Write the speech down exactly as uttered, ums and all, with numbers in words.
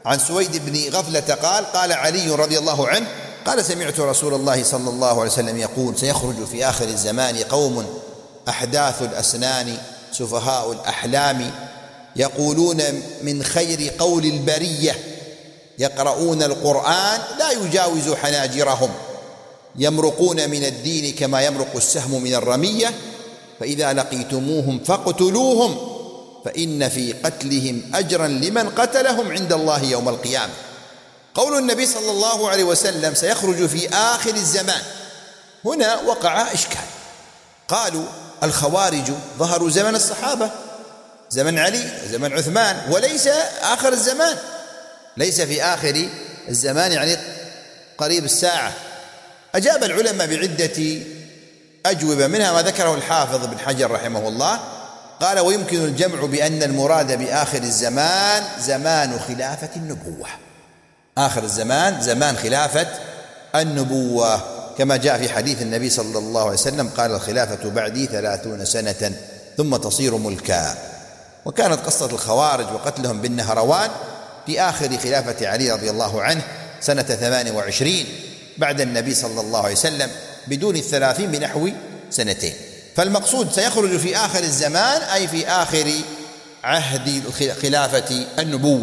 عن سويد بن غفلة قال قال علي رضي الله عنه قال سمعت رسول الله صلى الله عليه وسلم يقول سيخرج في آخر الزمان قوم أحداث الأسنان سفهاء الأحلام يقولون من خير قول البرية يقرؤون القرآن لا يجاوز حناجرهم يمرقون من الدين كما يمرق السهم من الرمية فإذا لقيتموهم فاقتلوهم فإن في قتلهم أجرا لمن قتلهم عند الله يوم القيامة. قول النبي صلى الله عليه وسلم سيخرج في آخر الزمان، هنا وقع إشكال. قالوا الخوارج ظهروا زمن الصحابة، زمن علي، زمن عثمان، وليس آخر الزمان، ليس في آخر الزمان يعني قريب الساعة. أجاب العلماء بعدة أجوبة، منها ما ذكره الحافظ بن حجر رحمه الله، قال ويمكن الجمع بأن المراد بآخر الزمان زمان خلافة النبوة، آخر الزمان زمان خلافة النبوة، كما جاء في حديث النبي صلى الله عليه وسلم قال الخلافة بعدي ثلاثون سنة ثم تصير ملكا. وكانت قصة الخوارج وقتلهم بالنهروان في آخر خلافة علي رضي الله عنه سنة ثمان وعشرين بعد النبي صلى الله عليه وسلم بدون الثلاثين بنحو سنتين. فالمقصود سيخرج في آخر الزمان أي في آخر عهد خلافة النبوة.